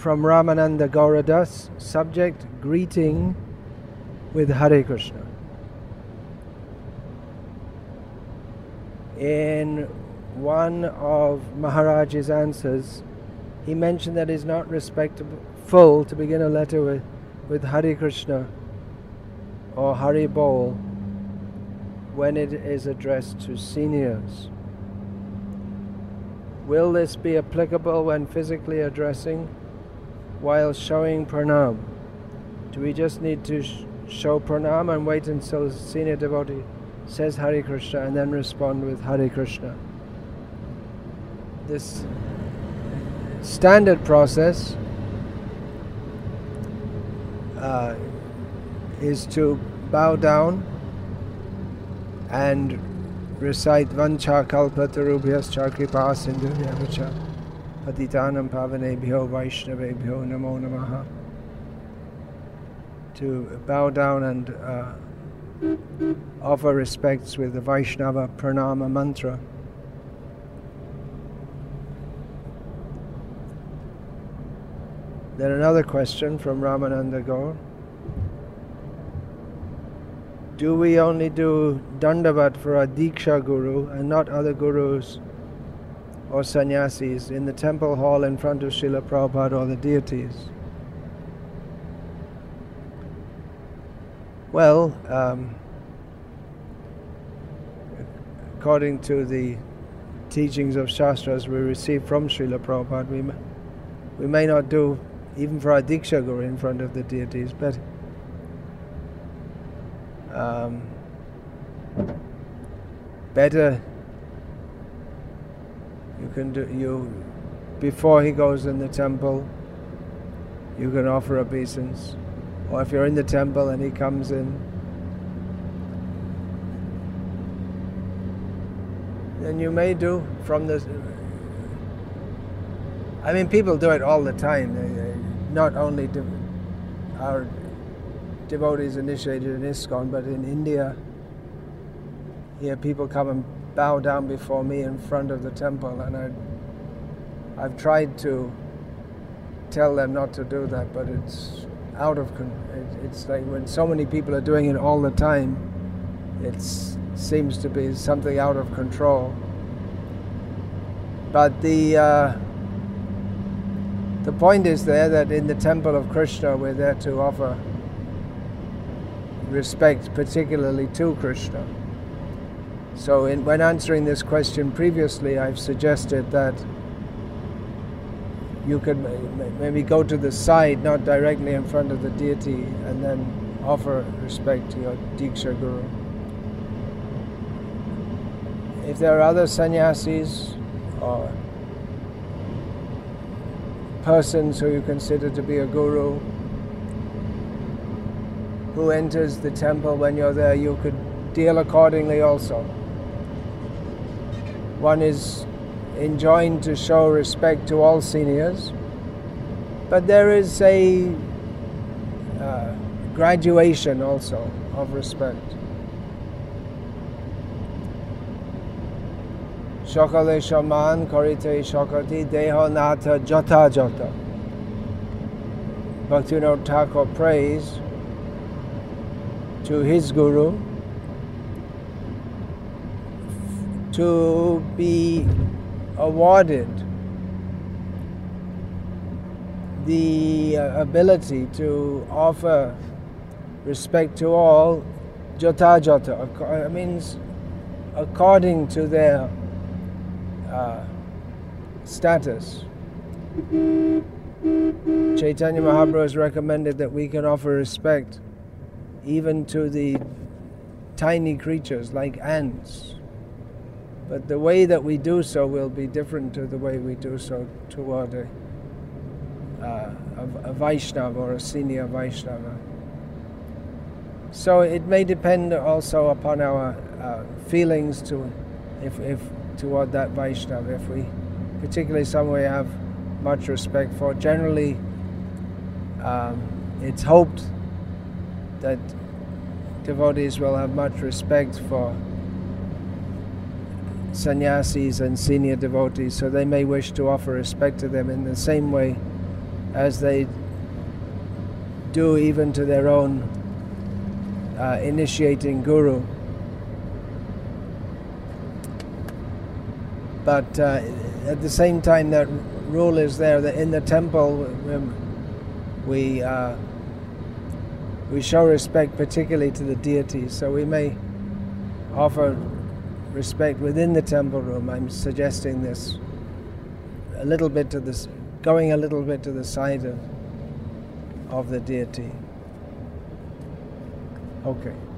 from Ramananda Gauradas, subject greeting with Hare Krishna. In one of Maharaj's answers, he mentioned that it's not respectful to begin a letter with Hare Krishna or Hari Bol when it is addressed to seniors. Will this be applicable when physically addressing while showing pranam? Do we just need to show pranam and wait until the senior devotee says Hare Krishna and then respond with Hare Krishna? This standard process is to bow down and recite Vancha Kalpatarubhyas Kripa Sindhubhyavacha Patitanam Pavanebhyo Vaishnavebhyo Namo Namaha. To bow down and offer respects with the Vaishnava Pranama mantra. Then another question from Ramananda Gaur. Do we only do Dandavat for a Diksha Guru and not other gurus or sannyasis in the temple hall in front of Srila Prabhupada or the deities? Well, according to the teachings of Shastras we received from Srila Prabhupada, we may not do even for a Diksha Guru in front of the deities, but better you can do before he goes in the temple, you can offer obeisance, or if you're in the temple and he comes in, then you may do from the. I mean, people do it all the time. Not only our devotees initiated in ISKCON, but in India, here people come and bow down before me in front of the temple, and I've tried to tell them not to do that, but it's out of it's like when so many people are doing it all the time, it seems to be something out of control. But the point is there that in the temple of Krishna we're there to offer respect particularly to Krishna. So when answering this question previously, I've suggested that you could maybe go to the side, not directly in front of the deity, and then offer respect to your Diksha Guru. If there are other sannyasis or persons who you consider to be a guru who enters the temple when you're there, you could deal accordingly also. One is enjoined to show respect to all seniors, but there is a graduation also of respect. Shakale shaman karite shakati deha nata jata jata. Bhaktivinoda Thakur prays to his guru to be awarded the ability to offer respect to all jata jata, means according to their status. Chaitanya Mahaprabhu has recommended that we can offer respect even to the tiny creatures like ants. But the way that we do so will be different to the way we do so toward a Vaishnava or a senior Vaishnava. So it may depend also upon our feelings toward that Vaishnava. If we, particularly someone we have much respect for, generally it's hoped that devotees will have much respect for sannyasis and senior devotees, so they may wish to offer respect to them in the same way as they do even to their own initiating guru. But at the same time, that rule is there that in the temple we show respect particularly to the deities. So we may offer respect within the temple room. I'm suggesting this a little bit to this, going a little bit to the side of the deity. Okay.